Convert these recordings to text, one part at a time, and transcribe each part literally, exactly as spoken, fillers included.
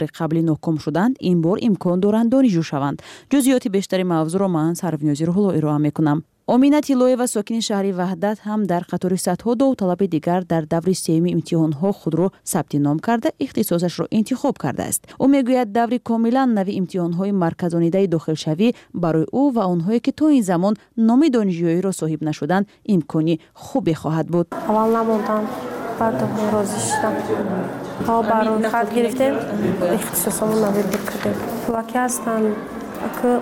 قبلی ناکام شدند این بار امکان دارند دانشجو شوند. جزئیات بیشتری موضوع را من سرفنیازی رو ارائه میکنم. امینه تیلویeva ساکن شهر وحدت هم در قطار صدها داوطلب دیگر در دور سوم امتحان‌ها خود را ثبت نام کرده اختصاصش را انتخاب کرده است. او میگوید دور کاملا نوی امتحان‌های مرکزانیده داخلشوی برای او و آنهایی که تا این زمان نام دانشجویی را صاحب نشدند امکانی خوبی خواهد بود. اول نموندم بعد راضی شدم. ها برای خط گرفتیم اختصاصمون نوی بکردیم. پلاکی هستن که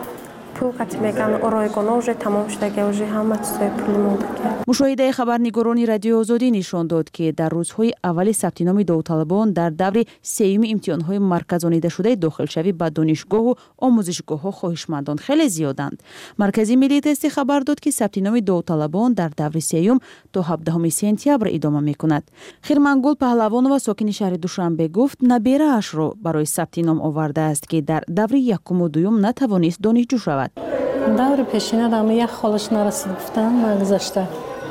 مشاهده خبرنگاران رادیو آزادی نشان داد که در روزهای اول ثبت نام داوطلبان در دور سوم امتحان‌های مرکزانیده شده داخلشوی به دانشگاه و آموزشگاه‌ها خواهشمندان خیلی زیادند. مرکزی ملی تست خبر داد که ثبت نام داوطلبان در دور سوم تا هفدهم سپتامبر ادامه می‌کند. خیرمنگل پهلوانова ساکن شهر دوشنبه گفت نبیره‌اش را برای ثبت نام آورده است که در دور یکم و دوم نتوانست دانشجو شود. دور پیشینه دام یک خالش نرسید گفتم مگذشته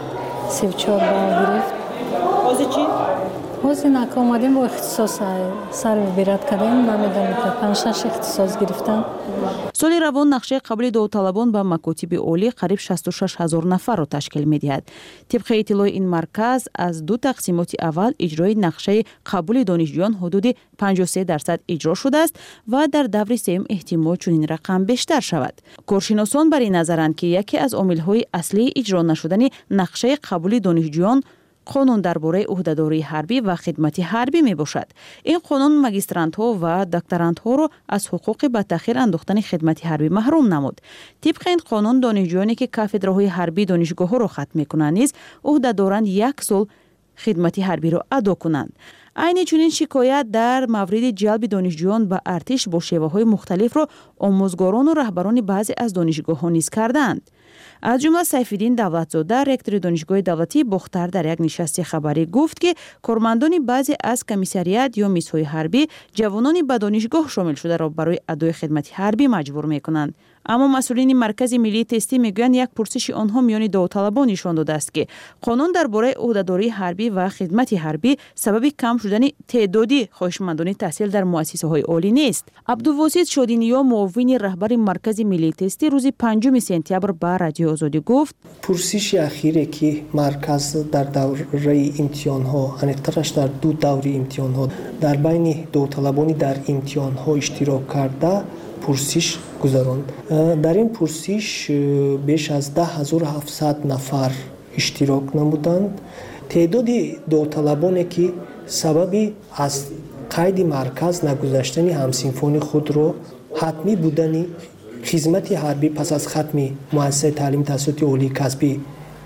سی و چهار بال گرفت. حاضر چی؟ حاضر نکام آمدیم با اختصاص سر بیرد کردیم نمیدونم که پنج شش اختصاص گرفتم. سال روان نقشه قبول داوطلبان به مکاتب عالی قریب شصت و شش هزار نفر را تشکیل می‌دهد. طبق اطلاع این مرکز از دو تقسیمات اول اجرای نقشه قبول دانشجویان حدود پنجاه و سه درصد اجرا شده است و در دور سوم احتمال چنین رقم بیشتر شود. کارشناسان بر این نظرند که یکی از عامل‌های اصلی اجرا نشدن نقشه قبول دانشجویان قانون درباره عهده‌داری حربی و خدمت حربی می باشد. این قانون ماجسترانت‌ها و دکترانت‌ها را از حقوق به تأخیر انداختن خدمت حربی محروم نمود. طبق این قانون دانشجویانی که کافدرهای حربی دانشگاه‌ها را ختم می‌کنند نیز عهده دارند یک سال خدمت حربی را ادا کنند. عین چنین شکایت در مورد جلب دانشجویان به ارتش با شیوه‌های مختلف را آموزگاران و رهبران بعضی از دانشگاه‌ها نیز کردند. از جمله سیفالدین دولتزاده رکتور دانشگاه دولتی باختر در یک نشست خبری گفت که کارمندان بعضی از کمیسریات یا میس‌های حربی جوانان به دانشگاه شامل شده را برای ادای خدمت حربی مجبور می‌کنند. اما مسئولین مرکز ملی تستی میگویند یک پرسش آنها میان داوطلبان نشان داده است که قانون درباره عهده‌داری حربی و خدمت حربی سبب کم شدن تعدادی خواهشمندان تحصیل در مؤسسه‌های عالی نیست. عبدالواسط شادینیا معاون رهبر مرکز ملی تستی روز پنجم سپتامبر به رادیو آزادی گفت پرسش اخیری که مرکز در دوره امتحان‌ها انیق‌ترش در دو دوره امتحان‌ها در بین داوطلبان در امتحان‌ها اشتراک کرده پرسش گذراند. در این پرسش بیش از ده هزار و هفتصد نفر اشتراک نمودند. تعداد داوطلبانی که سبب از قید مرکز نگذاشتن همسنفان خود را حتمی بودن خدمت حربی پس از ختم مؤسسه تعلیم تحصیلات عالی کسبی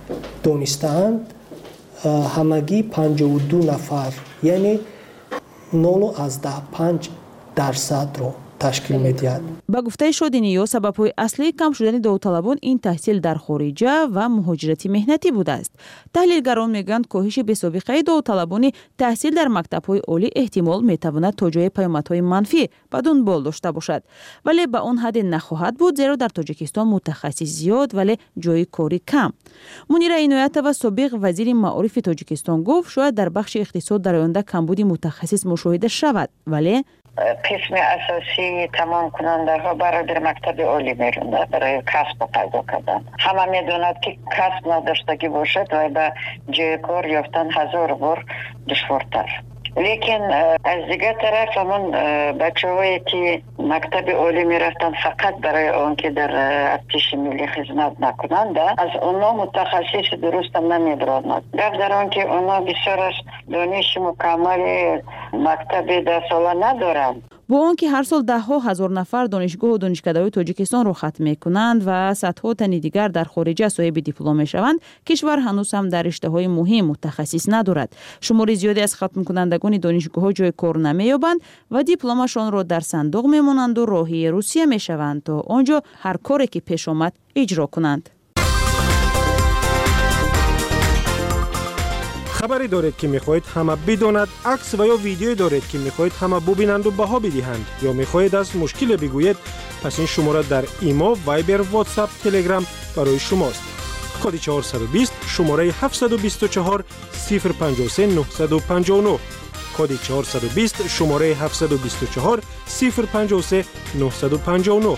دانستند همگی پنجاه و دو نفر یعنی نول از ده پنج درصد را تشکیل می‌دهد. با گفته شادینیا سبب‌های اصلی کم شدن داوطلبان این تحصیل در خارجه و مهاجرت مهنتی بوده است. تحلیلگران میگویند کاهش بی‌سابقه داوطلبان تحصیل در مکتب‌های عالی احتمال می‌تواند تا جای پیامدهای منفی به دنبال داشته باشد، ولی به آن حد نخواهد بود زیرا در تاجیکستان متخصص زیاد ولی جای کاری کم. منیر عنایتова سابق وزیر معارف تاجیکستان گفت شاید در بخش اقتصاد در آینده کمبود متخصص مشاهده شود، ولی قسم اساسی تمام کننده ها برای در مکتب عالی میرونده برای کسب پیدا کردن. همه میدوند که کسب نداشتگی باشد و به جای کار یافتن هزار بار دشوارتر. لیکن از دیگه طرف همون بچه هایی که مکتب عالی میرفتن فقط برای آن که در ارتش ملی خدمت نکنند از اونا متخصص درست هم نمیبراند. گفت در آن که اونا بسیار از دانش مکمل مکتب ده ساله ندارند. با آنکه هر سال ده ها هزار نفر دانشگاه و دانشکده‌های تاجیکستان را ختم می‌کنند و صدها تن دیگر در خارج صاحب دیپلم می‌شوند، کشور هنوز هم در رشته‌های مهم متخصص ندارد. شمار زیادی از ختم کنندگان دانشگاه‌ها جای کار نمی‌یابند و دیپلمشان را در صندوق می‌مانند و راهی روسیه می‌شوند تا آنجا هر کاری که پیش آمد اجرا کنند. خبری دارید که میخواهید همه بداند، عکس و یا ویدیویی دارید که میخواهید همه ببینند و بها بدهند یا میخواهید از مشکل بگویید، پس این شماره در ایما، وایبر، واتساپ، تلگرام برای شماست. کد چهارصد و بیست شماره هفتصد و بیست و چهار صفر پنجاه و سه نهصد و پنجاه و نه. کد چهارصد و بیست شماره هفتصد و بیست و چهار صفر پنجاه و سه نهصد و پنجاه و نه.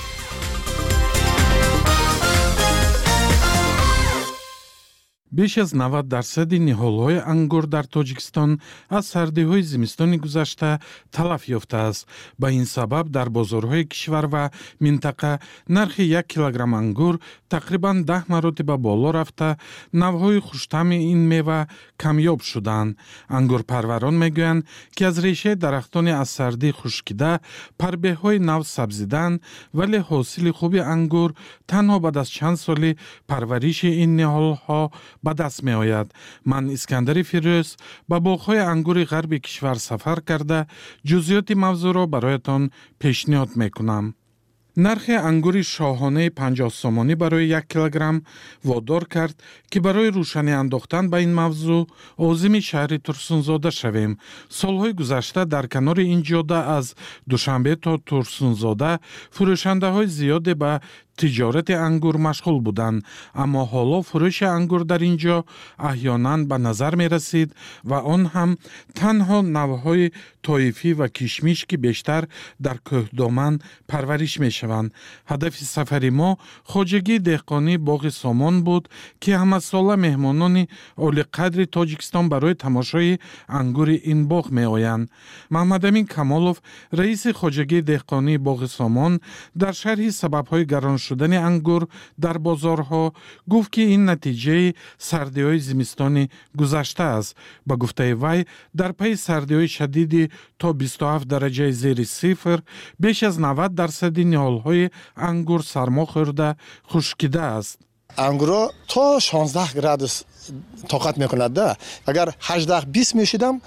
بیش از نود درصد نهال‌های انگور در تاجیکستان از سردی‌های زمستان گذشته تلف یافته است. به این سبب در بازارهای کشور و منطقه نرخ یک کیلوگرم انگور تقریباً ده مرتبه بالا رفته، نوع‌های خوش‌طعم این میوه کمیاب شدند. انگور پروران میگویند که از ریشه درختان از سردی خشکیده پربه‌های نو سبزیدن، ولی حاصل خوب انگور تنها بعد از چند سال پرورش این نهال‌ها به دست می آید. من اسکندر فیروز به باغ‌های انگور غرب کشور سفر کرده جزئیات موضوع را برایتان پیشنهاد می کنم. نرخ انگور شاهانه پنجاه سومانی برای یک کیلوگرم وادار کرد که برای روشنی انداختن به این موضوع عازم شهر ترسونزاده شویم. سالهای گذشته در کنار این جاده از دوشنبه تا ترسونزاده فروشنده های زیادی به تجارت انگور مشغول بودند، اما حالا فروش انگور در اینجا احیانا به نظر می رسید و آن هم تنها نوعهای طایفی و کشمیش که بیشتر در کوهدامن پرورش می شوند. هدف سفر ما خواجگی دهقانی باغ سامان بود که همه ساله مهمانان عالی قدر تاجیکستان برای تماشای انگور این باغ می آیند. محمد امین کمالوف رئیس خواجگی دهقانی باغ سامان در شرح سبب‌های گران شدن انگور در بازارها گفت که این نتیجه سردی‌های زمستان گذشته است. با گفته وی در پی سردی‌های شدید تا بیست و هفت درجه زیر صفر بیش از نود درصد نهال‌های انگور سرما خورده خشکیده است. انگور تا شانزده گرادوس طاقت میکند ده. اگر هجده بیست میشیدم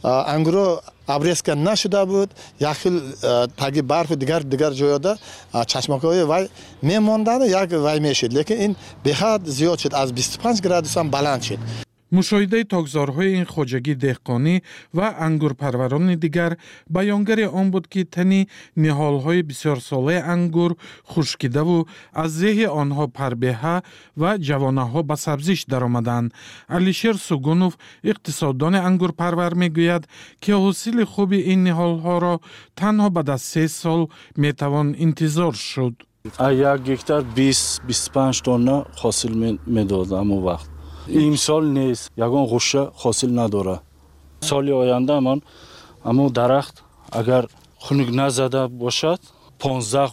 انگور ابریسکن نشده بود، یک خیل تاگی برف دیگر دیگر جایده چشمک‌های وای میماندن یک وای میشید، لیکن این به حد زیاد شد، از بیست و پنج گرادوس هم بلند شد. مشاهده تاکزارهای این خواجگی دهقانی و انگور پروران دیگر بیانگر آن بود که تنی نهالهای بسیار ساله انگور خشکیده و از زیه آنها پربهه و جوانه ها به سبزیش در آمدند. علیشیر سوگونوف اقتصاددان انگور پرور میگوید که حاصل خوب این نهالها را تنها بعد از سه سال میتوان انتظار شد. یک گکتار بیست بیست و پنج تن حاصل میداد اما وقت. این سال نیست، یگان غوشه حاصل نداره. سالی آینده من اما درخت اگر خنک نزده باشد پانزده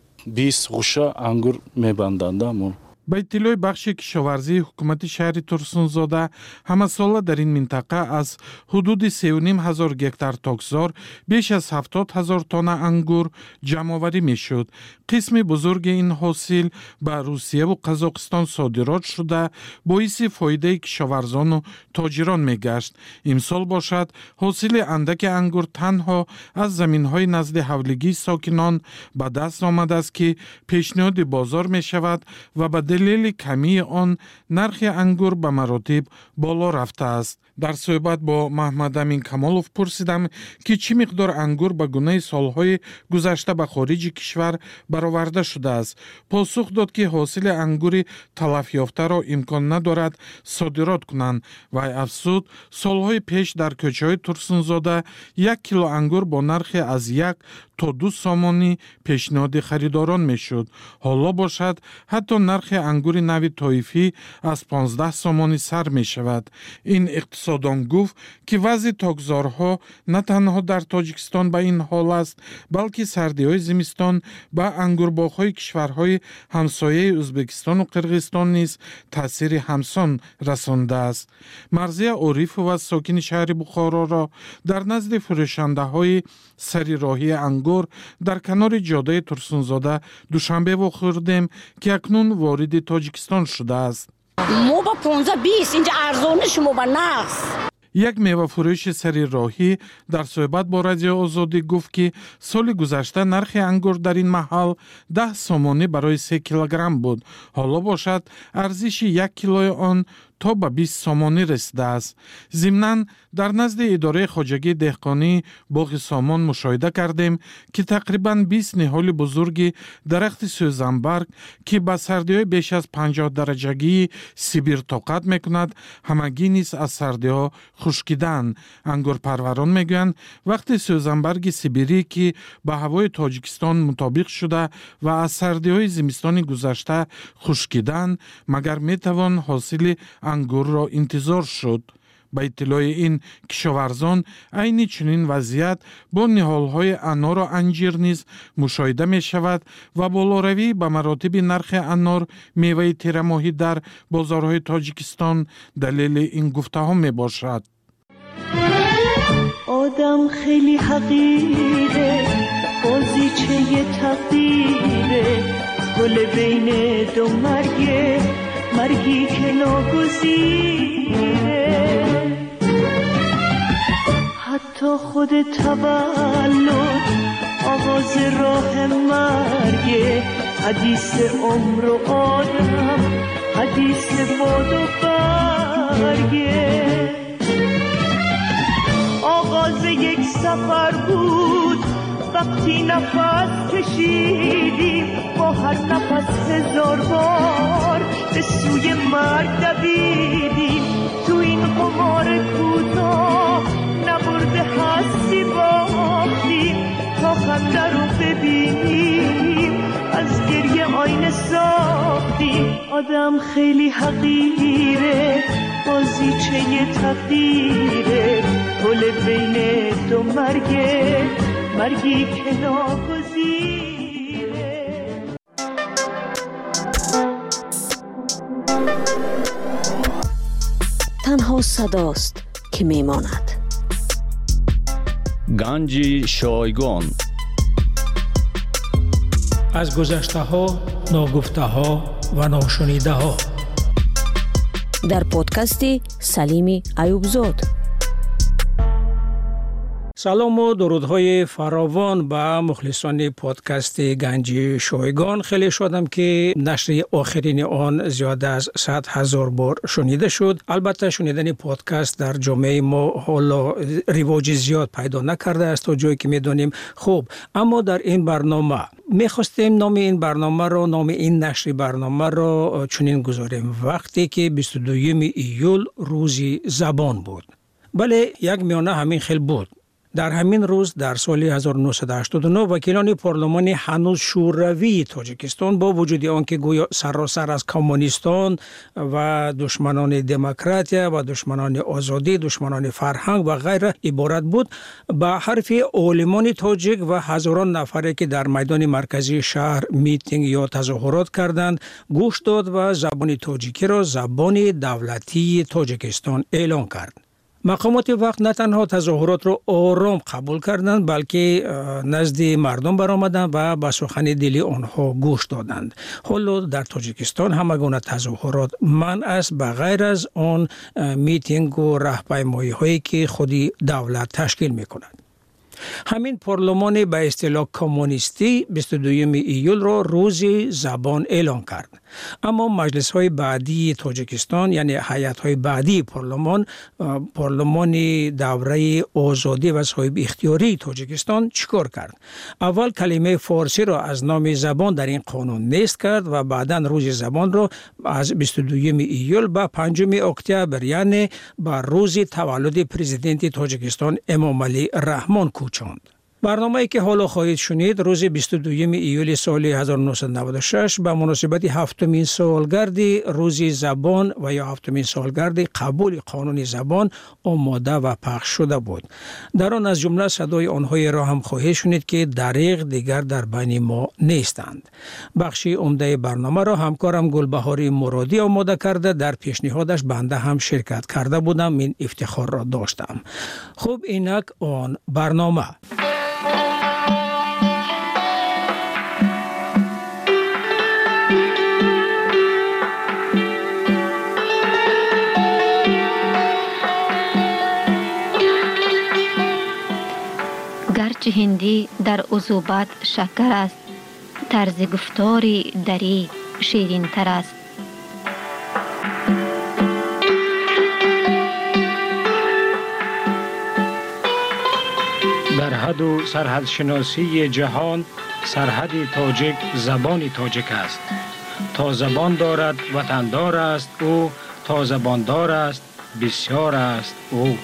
بیست غوشه انگور میبندند. من با اطلاع بخش کشاورزی حکومت شهر ترسونزاده همه ساله در این منطقه از حدود سه و نیم هزار گکتار تاکزار بیش از هفتاد هزار تن انگور جمع آوری می شد. قسم بزرگ این حاصل به روسیه و قزاقستان صادرات شده باعث فایده کشاورزان و تاجران می گشت. امسال باشد حاصل اندک انگور تنها از زمین های نزد حولگی ساکنان به دست آمده است که پیشنهاد بازار می شود و به دلیل کمی آن نرخ انگور به مراتب بالا رفته است. در صحبت با محمد امین کمالوف پرسیدم که چی مقدار انگور به گونه سالهای گذشته به خارج کشور برآورده شده است. پاسخ داد که حاصل انگور تلف یافته را امکان ندارد صادرات کنند و افزود سالهای پیش در کوچه‌های ترسونزاده یک کیلو انگور با نرخ از یک تا دو سامانی پیشنهاد خریداران میشد. حالا باشد حتی نرخ انگور نوی طایفی از پانزده سامانی سر می شود. این اقتصاددان گفت که وضع تاکزارها نه تنها در تاجیکستان به این حال است، بلکه سردی‌های زمستان به انگورباغ‌های کشورهای همسایه ازبکستان و قرقیزستان نیز تاثیر همسان رسانده است. مرضیه عارف و ساکن شهر بخارا را در نزد فروشنده‌های سری راهی انگور در کنار جاده ترسونزاده دوشنبه واخوردیم که اکنون وارد تاجیکستان شده است. ما با پانزده بیست اینجا ارزانه، شما با نقص. یک میوه فروش سری راهی در صحبت با رادیو آزادی گفت که سال گذشته نرخ انگور در این محل ده سامانی برای سه کیلوگرم بود. حالا باشد ارزش یک کیلوی آن تا به بیست سامانی رسیده است. ضمناً در نزد اداره خواجگی دهقانی باغ سامان مشاهده کردیم که تقریباً بیست نهال بزرگی درخت سوزنبرگ که به سردی‌های بیش از پنجاه درجگی سیبیر طاقت میکند همگی نیز از سردی‌ها خشکیدن. انگورپروران میگویند وقتی سوزنبرگ سیبیری که به هوای تاجیکستان مطابق شده و از سردی‌های زمستان گذشته خشکیدن مگر میتوان حاصل انگور را انتظار شد. با اطلاع این کشاورزان عین چنین وضعیت با نهال‌های انار و انجیر نیز مشاهده می شود و بالاروی به مراتب نرخ انار میوه تیر ماهی در بازارهای تاجیکستان دلیل این گفته ها می باشد. آدم خیلی حقیره، بازیچه تقدیره، گل بین دو مرگه، مرگی که ناگزیره. حتی خود تولد آغاز راه مرگه، حدیث عمر و آدم، حدیث باد و برگه. آغاز یک سفر بود وقتی نفس کشیدیم، با هر نفس هزار بار به سوی مرگ دویدیم. تو این قمار کوتاه نبرده هستی باختیم، تا خنده رو ببینیم از گریه آینه ساختیم. آدم خیلی حقیره، بازیچه تقدیره، گل بین دو مرگه، مرگی که ناگزیره. تنها صداست که میماند. گنج شایگان از گذشته ها، ناگفته ها و ناشنیده ها در پادکست سلیم ایوبزاد. سلام و درودهای فراوان به مخلصان پادکست گنج شایگان. خیلی شادم که نشر آخرین آن زیاده از صد هزار بار شنیده شد. البته شنیدن پادکست در جامعه ما حالا رواج زیاد پیدا نکرده است تا جایی که میدونیم. خب اما در این برنامه میخواستیم نام این برنامه را، نام این نشر برنامه را چنین گذاریم: وقتی که بیست و دوم ایول روزی زبان بود. بله، یک میانه همین خیلی بود. در همین روز در سال هزار و نهصد و هشتاد و نه وکیلان پارلمانی هنوز شوروی تاجیکستان با وجود آنکه گویا سراسر از کمونیستان و دشمنان دموکراتیا و دشمنان آزادی، دشمنان فرهنگ و غیره عبارت بود، به حرف عالمان تاجیک و هزاران نفری که در میدان مرکزی شهر میتینگ یا تظاهرات کردند گوش داد و زبان تاجیکی را زبان دولتی تاجیکستان اعلان کرد. مقامات وقت نه تنها تظاهرات را آرام قبول کردند بلکه نزد مردم برآمدند و به سخن دلی آنها گوش دادند. حالا در تاجیکستان همگان تظاهرات منع است به غیر از آن میتینگ و راهپیمایی هایی که خودی دولت تشکیل می کند. همین پارلمان به اصطلاح کمونیستی بیست و دوم ایول را روز زبان اعلان کرد. اما مجلس های بعدی تاجیکستان، یعنی هیئت های بعدی پارلمان، پارلمان دوره آزادی و صاحب اختیاری تاجیکستان چیکار کرد؟ اول کلمه فارسی را از نام زبان در این قانون نیست کرد و بعدا روز زبان را از بیست و دوم ایول به پنجم اکتبر، یعنی بر روز تولد پرزیدنت تاجیکستان امام علی رحمان کوچاند. برنامه‌ای که حالا خواهید شنید روز بیست و دوم ایول سال هزار و نهصد و نود و شش به مناسبت هفتمین سالگرد روز زبان و یا هفتمین سالگرد قبول قانون زبان آماده و پخش شده بود. در آن از جمله صدای آنهایی را هم خواهید شنید که دریغ دیگر در بین ما نیستند. بخشی عمده برنامه را همکارم گلبهاری مرادی آماده کرده، در پیشنهادش بنده هم شرکت کرده بودم، این افتخار را داشتم. خب اینک آن برنامه. گرچه هندی در عذوبت شکر است، طرز گفتاری دری شیرین تر است. سرحد و سرحد شناسی جهان سرحد تاجیک زبان تاجیک است. تا زبان دارد وطندار است او، تا زبان دار است بسیار است او.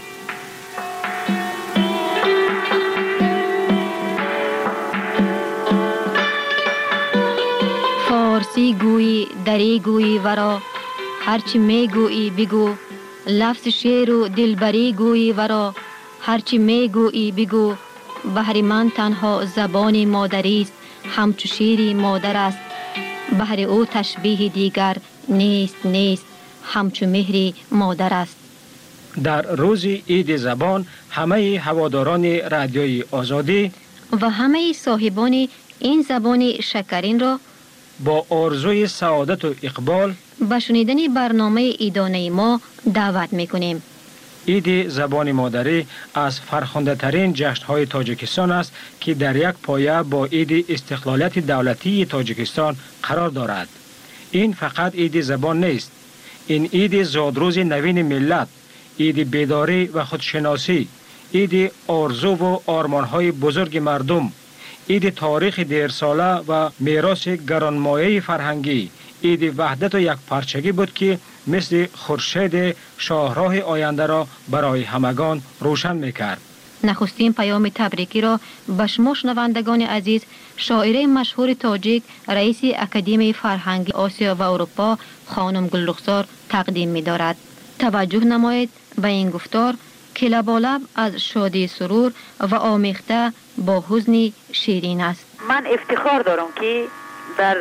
فارسی گویی دری گویی ورا، هرچی می گویی بگو. لفظ شعر و دلبری گویی ورا، هرچی می گویی بگو. بهر من تنها زبان مادری است، همچو شیری مادر است. بهر او تشبیه دیگر نیست نیست، همچو مهری مادر است. در روز عید زبان همه هواداران رادیوی آزادی و همه صاحبان این زبان شکرین را با آرزوی سعادت و اقبال به شنیدن برنامه عیدانه ما دعوت میکنیم. عید زبان مادری از فرخنده ترین جشن‌های تاجیکستان است که در یک پایه با عید استقلالیت دولتی تاجیکستان قرار دارد. این فقط عید زبان نیست، این عید زادروز نوین ملت، عید بیداری و خودشناسی، عید آرزو و آرمان‌های بزرگ مردم، عید تاریخ دیرساله و میراث گرانمایه فرهنگی، عید وحدت و یک پارچگی بود که مثل خورشید شاهراه آینده را برای همگان روشن میکرد. نخستین پیام تبریکی را به شما شنوندگان عزیز شاعره مشهور تاجیک رئیس اکادمی فرهنگی آسیا و اروپا خانم گلرخسار تقدیم می دارد. توجه نمایید به این گفتار که لبالب از شادی سرور و آمیخته با حزن شیرین است. من افتخار دارم که در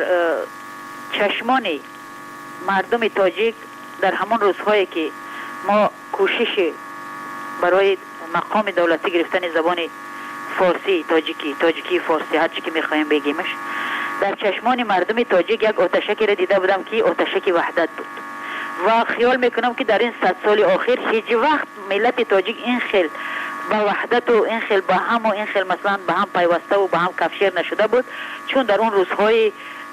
چشمان مردم تاجیک در همون روزهایی که ما کوشش برای مقام دولتی گرفتن زبان فارسی تاجیکی تاجیکی فارسی هر چی که میخوایم بگیمش، در چشمان مردم تاجیک یک آتشکی را دیده بودم که آتشکی وحدت بود و خیال میکنم که در این صد سال آخر هیچ وقت ملت تاجیک این خیل با وحدت و این خیل با هم و این خیل مثلا با هم پیوسته و با هم کفشیر نشده بود، چون در اون روزهای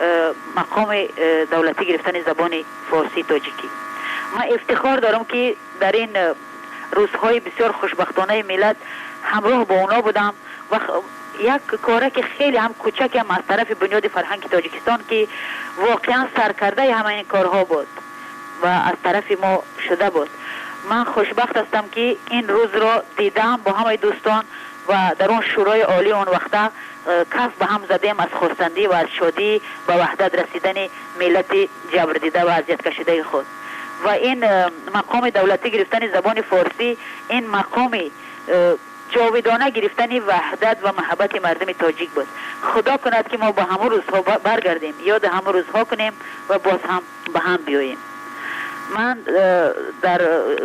مقام دولتی گرفتن زبان فارسی تاجیکی. من افتخار دارم که در این روزهای بسیار خوشبختانه ملت همراه با اونا بودم و یک کاره که خیلی هم کوچک هم از طرف بنیاد فرهنگ تاجیکستان که واقعا سرکرده همه این کارها بود و از طرف ما شده بود. من خوشبخت هستم که این روز را دیدم با همه دوستان و در اون شورای عالی اون وقته کف به هم زدیم از خرسندی و از شادی به وحدت رسیدن ملت جبر دیده و اذیت کشیده خود. و این مقام دولتی گرفتن زبان فارسی این مقام جاودانه گرفتن وحدت و محبت مردم تاجیک بود. خدا کند که ما با همون روزها برگردیم، یاد همون روزها کنیم و باز هم به هم بیاییم. من در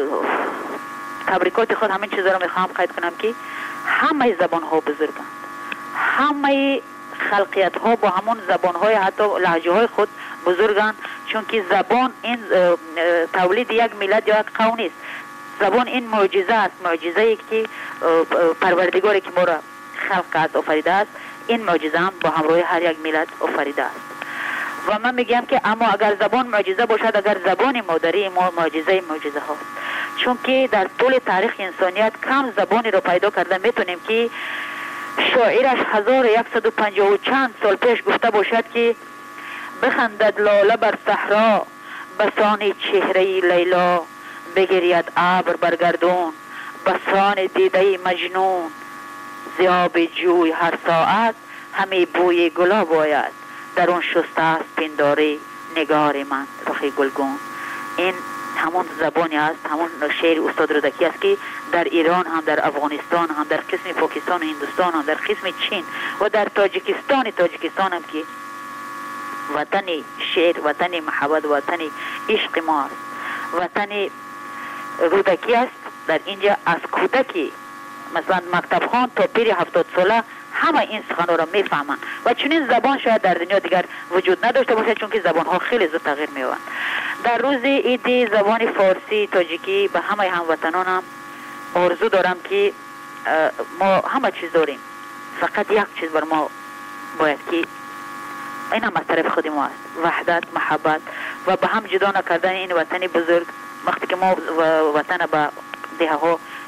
تبریکات خود همین چیزا رو میخوام قید کنم که همه زبان ها بزرگند، همه خلقیت ها با همون زبان های حتی لهجه های خود بزرگند، چون که زبان این تولید یک ملت یا یک قوم نیست. زبان این معجزه است، معجزه ای که پروردگاری که ما را خلق کرد آفریده است، این معجزه هم با همراه هر یک ملت آفریده است. و من میگم که اما اگر زبان معجزه باشد، اگر زبان مادری ما معجزه معجزه ها، چون که در طول تاریخ انسانیت کم زبانی رو پیدا کرده میتونیم که شاعرش هزار و یکصد و پنجاه و چند سال پیش گفته باشد که بخندد لاله بر صحرا بسان چهره لیلا، بگرید ابر برگردون بسان دیده مجنون، زیاب جوی هر ساعت همی بوی گلاب آید، در اون شسته است پنداری نگار من رخی گلگون. این همون زبانی است، همون شعر استاد رودکی است که در ایران هم، در افغانستان هم، در قسم پاکستان و هندوستان هم، در قسم چین و در تاجیکستان تاجیکستان هم که وطن شعر، وطن محبت، وطن عشق ما است، وطن رودکی است. در اینجا از کودکی مثلا مکتب خان تا پیر هفتاد ساله همه این سخنها را میفهمند و چنین زبان شاید در دنیا دیگر وجود نداشته باشد، چون که زبان ها خیلی زود تغییر می‌یابند. در روز عید زبان فارسی تاجیکی به همه هموطنانم آرزو دارم که ما همه چیز داریم، فقط یک چیز بر ما باید که این هم از طرف خود ما است، وحدت، محبت و به هم جدا نکردن این وطن بزرگ. وقتی که ما وطن به دیه ها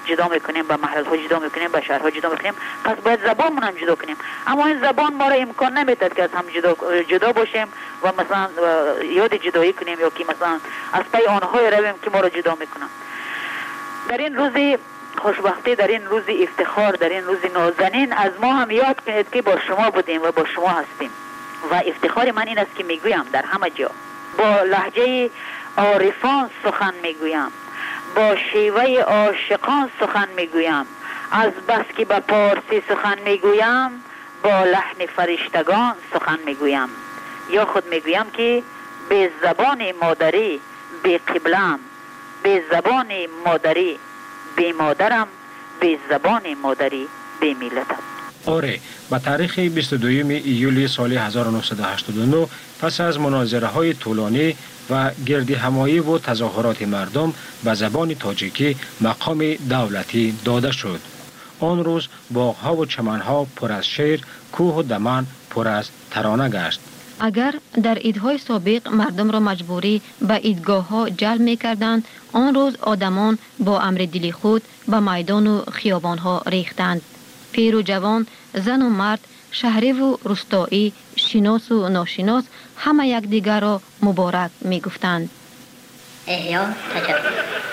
جدا میکنیم، به محل ها جدا میکنیم، به شهرها جدا میکنیم، پس باید زبانمون هم جدا کنیم. اما این زبان ما را امکان نمیداد که از هم جدا جدا باشیم و مثلا یاد جدایی کنیم یا که مثلا از پی آنهای رویم که ما را جدا میکنن. در این روزی خوشبختی، در این روز افتخار، در این روز نازنین از ما هم یاد کنید که با شما بودیم و با شما هستیم. و افتخار من این است که میگویم در همه جا با لهجه عارفان سخن میگویم، با شیوه عاشقان سخن میگویم، از بس که به پارسی سخن میگویم با لحن فرشتگان سخن میگویم. یا خود میگویم که به زبان مادری به قبلم، به زبان مادری به مادرم، به زبان مادری به ملتم. آره، به تاریخ بیست و دوم ایولی سال هزار و نهصد و هشتاد و نه پس از مناظره های طولانی و گرد همایی و تظاهرات مردم به زبان تاجیکی مقام دولتی داده شد. آن روز باغ‌ها و چمن‌ها پر از شعر، کوه و دمن پر از ترانه گشت. اگر در عیدهای سابق مردم را مجبوری به عیدگاه ها جلب می کردند، آن روز آدمان با امر دلی خود به میدان و خیابان ها ریختند. پیر و جوان، زن و مرد، شهری و روستایی، شناس و ناشناس همه یک دیگر را مبارک می گفتند. احیا تجربه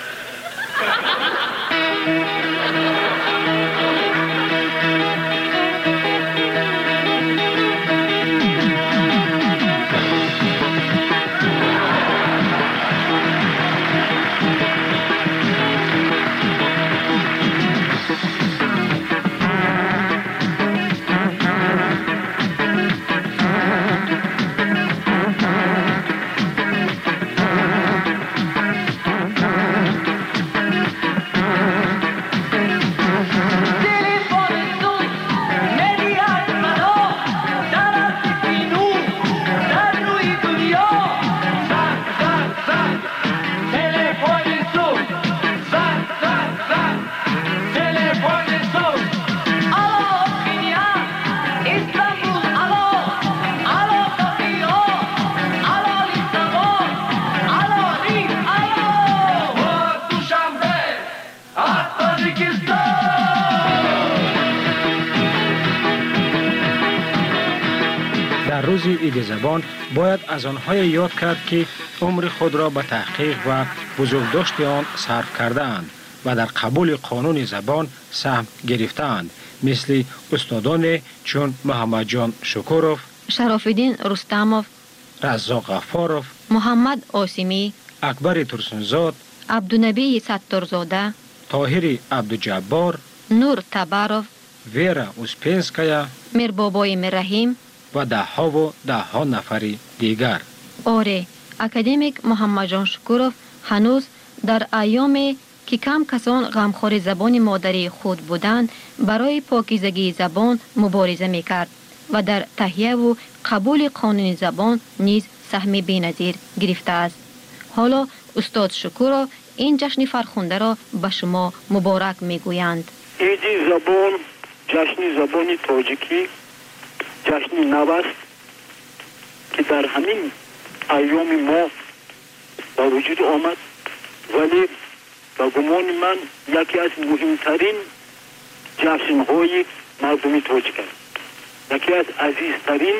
روز عید زبان باید از آنهای یاد کرد که عمر خود را به تحقیق و بزرگداشت آن صرف کرده اند و در قبول قانون زبان سهم گرفتند، مثل استادان چون محمد جان شکوروف، شرافالدین رستموف، رزاق غفاروف، محمد آسیمی، اکبر ترسنزاد، عبدالنبی ستارزاده، طاهر عبدالجبار، نور تباروف، ویرا اوسپینسکایا، میربابای مرحیم و ده ها و ده ها نفری دیگر. آره، اکادمیک محمد جان شکوروف هنوز در ایامی که کم کسان غمخوار زبان مادری خود بودند برای پاکیزگی زبان مبارزه میکرد و در تهیه و قبول قانون زبان نیز سهم بی‌نظیر گرفته است. حالا استاد شکوروف این جشن فرخنده را به شما مبارک میگویند. عید زبان، جشن زبان تاجیکی، جشن نو است که در همین ایام ما با وجود آمد، ولی با گمان من یکی از مهمترین جشن‌های مردمی تاجیک است، یکی از عزیزترین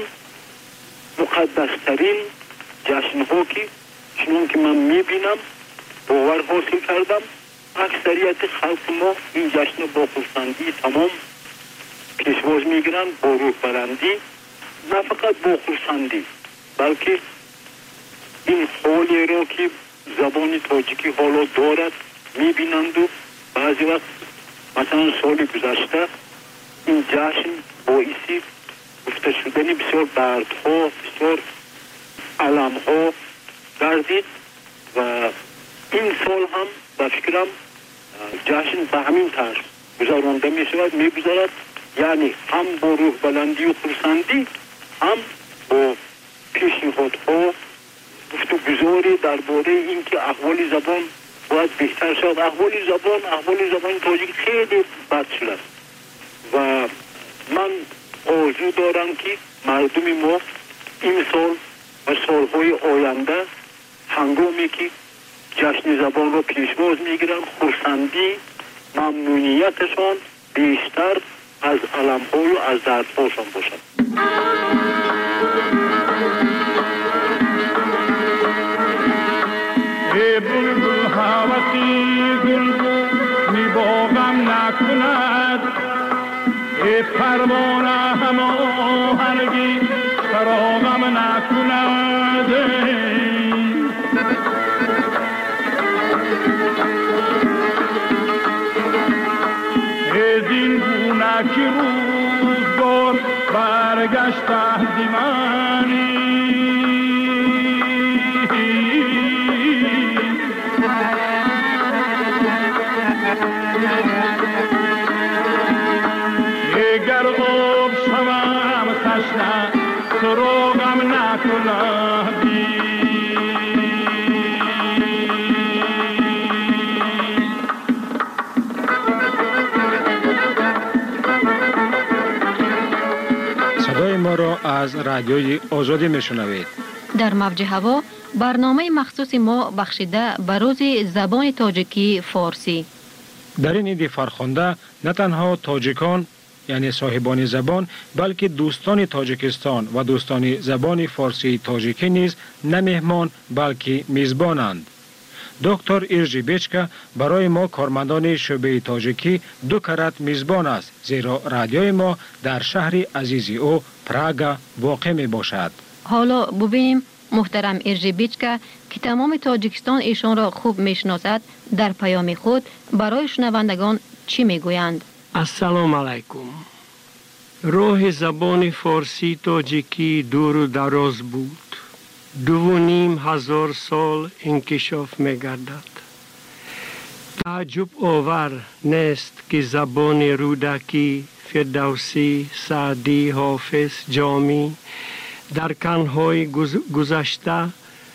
مقدسترین جشن‌ها که چنان که من می‌بینم باور حاصل کردم اکثریت خلق ما این جشن با خرسندی تمام پیشواز میگیرند، با روح بلندی، نه فقط با خرسندی بلکه این حالی را که زبان تاجیکی حالا دارد میبینند و بعضی وقت مثلا سال گذشته این جشن باعثی گفته شدن بسیار دردها، بسیار علمها گردید و این سال هم به فکرم جشن به همین طرز گذرانده می شود، می گذارد، یعنی هم با روح بلندی و خرسندی، هم با پیشنهادها گفتگوزاری درباره اینکه احوال زبان باید بهتر شد. احوال زبان احوال زبان تاجیک خیلی بد شده و من آرزو دارم که مردم ما این سال و سالهای آینده هنگامی که جشن زبان را پیشواز میگیرن خرسندی ممنونیتشان بیشتر از علم‌ها و از دردهاشان باشد. ای بلبل هوسی گلگو می باغم نکند، ای پروانه هماهنگی فراغم نکند. ای زین گونه که روزگار برگشته دیمانی، اگر آب شوم تشنه سراغم نکندی. صدای ما را از رادیوی آزادی میشنوید. در موج هوا برنامه مخصوص ما بخشیده به روز زبان تاجیکی فارسی. در این عید فرخنده نه تنها تاجیکان یعنی صاحبان زبان بلکه دوستان تاجیکستان و دوستان زبان فارسی تاجیکی نیز نه مهمان بلکه میزبانند. دکتر ایرجی بیچکا برای ما کارمندان شعبه تاجیکی دو کرات میزبان است، زیرا رادیوی ما در شهر عزیز او پراگا واقع می باشد. حالا ببینیم محترم ایرجی بیچکا که تمام تاجیکستان ایشان را خوب میشناسد در پیام خود برای شنوندگان چی میگویند؟ السلام علیکم. راه زبان فارسی تاجیکی دور و دراز بود. دو و نیم هزار سال انکشاف می‌گردد. تعجب آور نیست که زبان رودکی، فردوسی، سعدی، حافظ، جامی در قرن‌های گذشته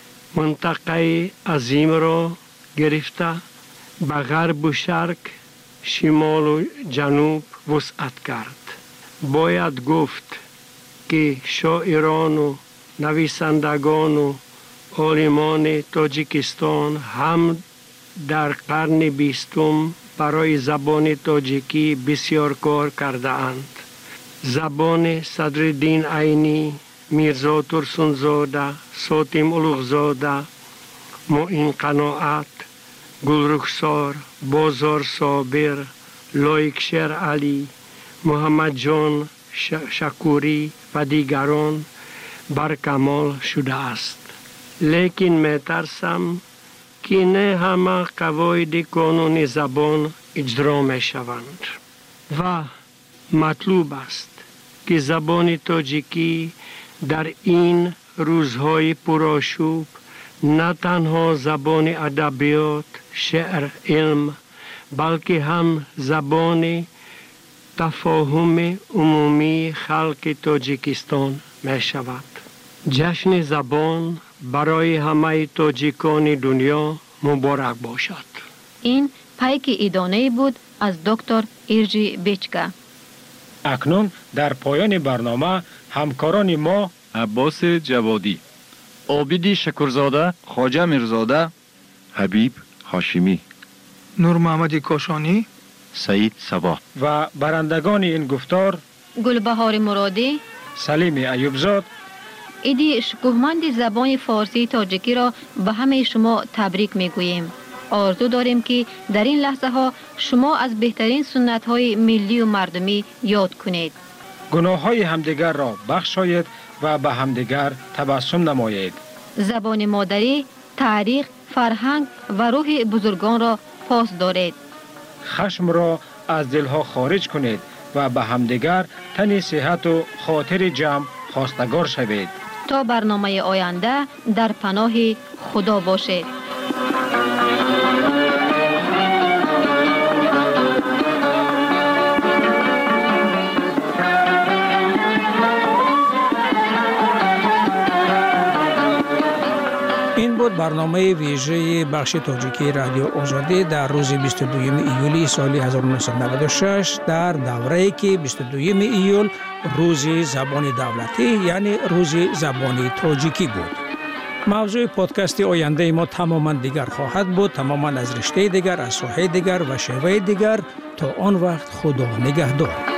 منطقه عظیم را گرفته به غرب و شرق، شمال و جنوب وسعت کرد. باید گفت که شاعران و نویسندگان و عالمان تاجیکستان هم در قرن بیستم برای زبان تاجیکی بسیار کار کرده اند. زبان صدرالدین عینی، میرزا ترسونزاده، ساتم اولوغزاده، معین قناعت، گلرخسار، بازار صابر، لایکشیر علی، محمد جان شکوری و دیگران برکمال شده است. لیکن می ترسم که نه همه قواعد قانون زبان اجرا می شوند و مطلوب است که زبان تاجیکی در این روزهای پرآشوب نه تنها زبان ادبیات، شعر، علم بلکه هم زبان تفاهم عمومی خلق تاجیکستان می شود. جشن زبان برای همه تاجیکان دنیا مبارک باشد. این پیک ایدانه بود از دکتر ایرجی بیچکا. اکنون در پایان برنامه همکاران ما عباس جوادی، عابدی شکرزاده، خواجه میرزاده، حبیب هاشمی، نور محمد کاشانی، سعید صبا و برندگان این گفتار گلبهار مرادی، سلیم ایوبزاد، ایدی شکوهمند زبان فارسی تاجیکی را به همه شما تبریک میگوییم. آرزو داریم که در این لحظه ها شما از بهترین سنت های ملی و مردمی یاد کنید. گناه های همدیگر را بخشایید و به همدیگر تبسم نمایید. زبان مادری، تاریخ، فرهنگ و روح بزرگان را پاس دارید. خشم را از دلها خارج کنید و به همدیگر تن صحت و خاطر جمع خواستگار شوید. تا برنامه آینده در پناه خدا باشید. این بود برنامه ویژه بخش تاجیکی رادیو آزادی در روز بیست و دوم ایولی سال هزار و نهصد و نود و شش در دوره‌ای که بیست و دوم ایول روز زبان دولتی یعنی روز زبان تاجیکی بود. موضوع پادکست آینده ما تماما دیگر خواهد بود، تماما از رشته دیگر، از ساحه دیگر و شیوه دیگر. تا آن وقت خدا نگهدار.